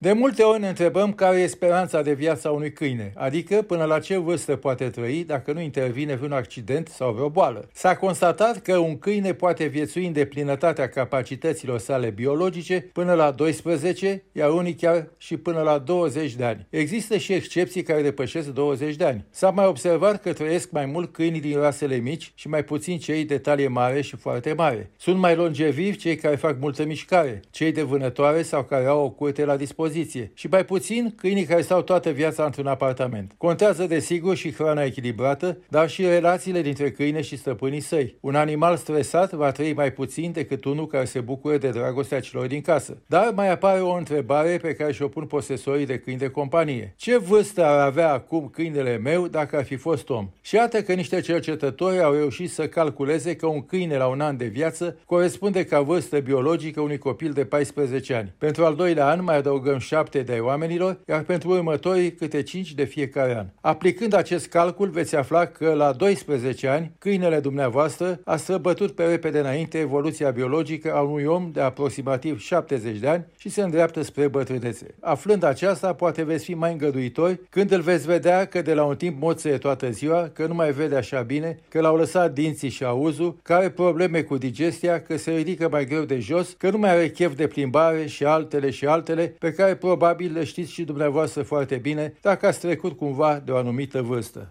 De multe ori ne întrebăm care e speranța de viață a unui câine, adică până la ce vârstă poate trăi dacă nu intervine vreun accident sau vreo boală. S-a constatat că un câine poate viețui în deplinătatea capacităților sale biologice până la 12, iar unii chiar și până la 20 de ani. Există și excepții care depășesc 20 de ani. S-a mai observat că trăiesc mai mult câinii din rasele mici și mai puțin cei de talie mare și foarte mare. Sunt mai longevivi cei care fac multă mișcare, cei de vânătoare sau care au o curte la dispoziție și mai puțin câinii care stau toată viața într-un apartament. Contează desigur și hrana echilibrată, dar și relațiile dintre câine și stăpânii săi. Un animal stresat va trăi mai puțin decât unul care se bucură de dragostea celor din casă. Dar mai apare o întrebare pe care și-o pun posesorii de câini de companie. Ce vârstă ar avea acum câinele meu dacă ar fi fost om? Și iată că niște cercetători au reușit să calculeze că un câine la un an de viață corespunde ca vârstă biologică unui copil de 14 ani. Pentru al doilea an mai adăugăm 7 de oamenilor, iar pentru următorii câte 5 de fiecare an. Aplicând acest calcul, veți afla că la 12 ani, câinele dumneavoastră a străbătut pe repede înainte evoluția biologică a unui om de aproximativ 70 de ani și se îndreaptă spre bătrânețe. Aflând aceasta, poate veți fi mai îngăduitori când îl veți vedea că de la un timp moțăie toată ziua, că nu mai vede așa bine, că l-au lăsat dinții și auzul, că are probleme cu digestia, că se ridică mai greu de jos, că nu mai are chef de plimbare și altele pe care probabil le știți și dumneavoastră foarte bine dacă ați trecut cumva de o anumită vârstă.